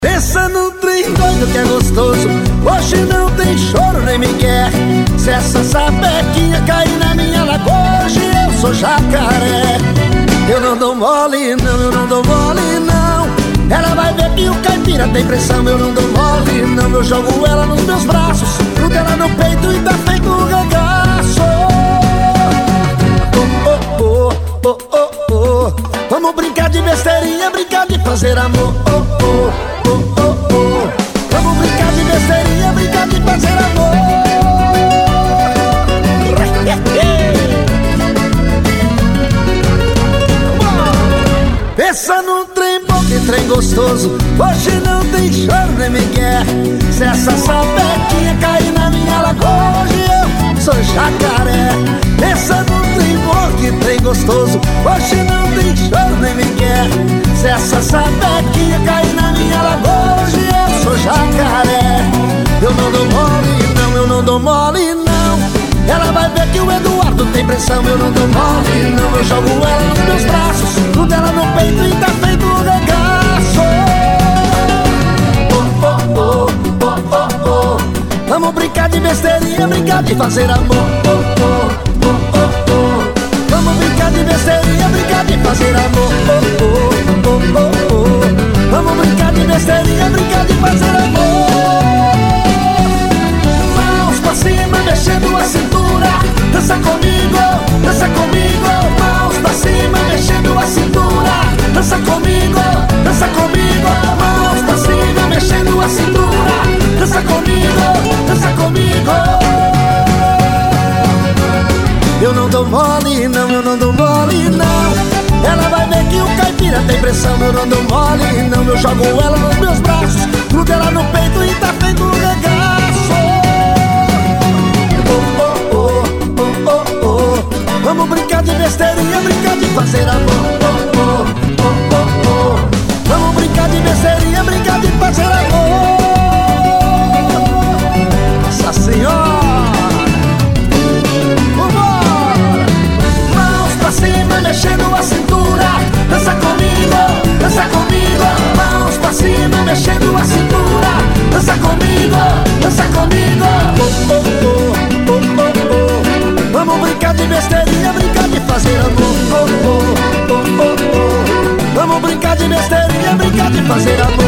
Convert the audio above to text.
Pensa no trem doido que é gostoso. Hoje não tem choro nem migué. Se essa sapequinha cair na minha lagoa, hoje eu sou jacaré. Eu não dou mole não, eu não dou mole não. Ela vai ver que o caipira tem pressão. Eu não dou mole não, eu jogo ela nos meus braços, grudo ela no peito e tá feito um regaço. Oh, oh, oh, oh, oh, oh. Vamos brincar de besteirinha, brincar de fazer amor. Oh, oh, oh, oh, oh. Vamos brincar de besteirinha, brincar de fazer amor. Pensa num trem bom, que trem gostoso. Hoje não tem choro nem migué. Se essa sapequinha cair na minha lagoa, hoje eu sou jacaré. Pensa num trem bom, que trem gostoso. Hoje não tem choro nem migué. Se essa sapequinha cair na minha lagoa, hoje eu sou jacaré. Eu não dou mole não, eu não dou mole não. Ela vai ver que o Eduardo tem pressão. Eu não dou mole não, eu jogo ela nos meus braços, grudo ela no peito e tá feito um regaço. Oh, oh, oh, oh, oh, oh. Vamos brincar de besteirinha, brincar de fazer amor. Oh, oh, oh, oh, oh. Vamos brincar de besteirinha, brincar de fazer amor. Oh, oh, oh, oh, oh. Vamos brincar de besteirinha, brincar de fazer amor. Mãos pra cima, mexendo a cintura. Dança comigo, dança comigo. Mãos pra cima, mexendo a cintura. Dança comigo, dança comigo. Mãos pra cima, mexendo a cintura. Dança comigo, dança comigo. Eu não dou mole não, eu não dou mole não. Ela vai ver que o caipira tem pressão. Eu não dou mole não, eu jogo ela nos meus braços, grudo ela no peito e tá feito um regaço. Oh, oh, oh, oh, oh, oh. Vamos brincar de besteirinha, brincar de fazer amor. Oh, oh, oh, oh, oh. Vamos brincar de besteirinha, brincar de fazer amor. Nossa Senhora. Mexendo a cintura, dança comigo, dança comigo. Mãos pra cima, mexendo a cintura. Dança comigo, dança comigo. Oh, oh, oh, oh, oh, oh. Vamos brincar de besteirinha, brincar de fazer amor. Oh, oh, oh, oh, oh. Vamos brincar de besteirinha, brincar de fazer amor.